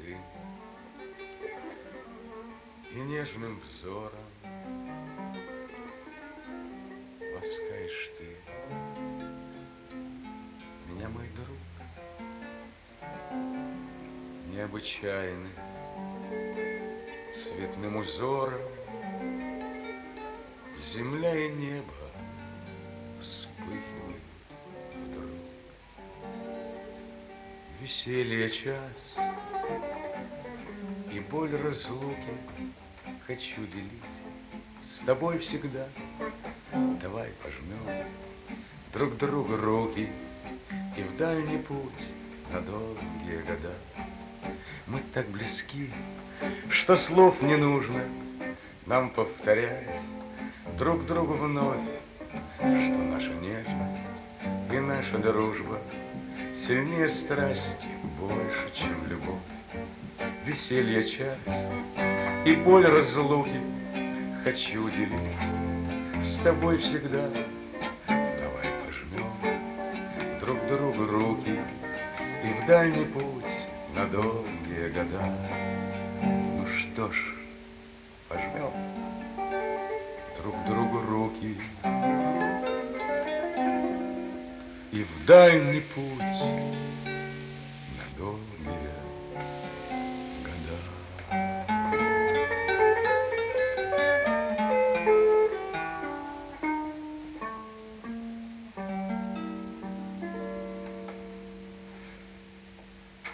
ты и нежным взором ласкаешь ты меня, мой друг, необычайный цветным узором. Земля и небо вспыхивают вдруг. Веселье час и боль разлуки хочу делить с тобой всегда. Давай пожмем друг другу руки и в дальний путь на долгие года. Мы так близки, что слов не нужно нам повторять друг другу вновь, что наша нежность и наша дружба сильнее страсти, больше, чем любовь. Веселье час и боль разлуки хочу делить с тобой всегда. Давай пожмем друг другу руки и в дальний путь на долгие года. Ну что ж, пожмем друг другу руки и в дальний путь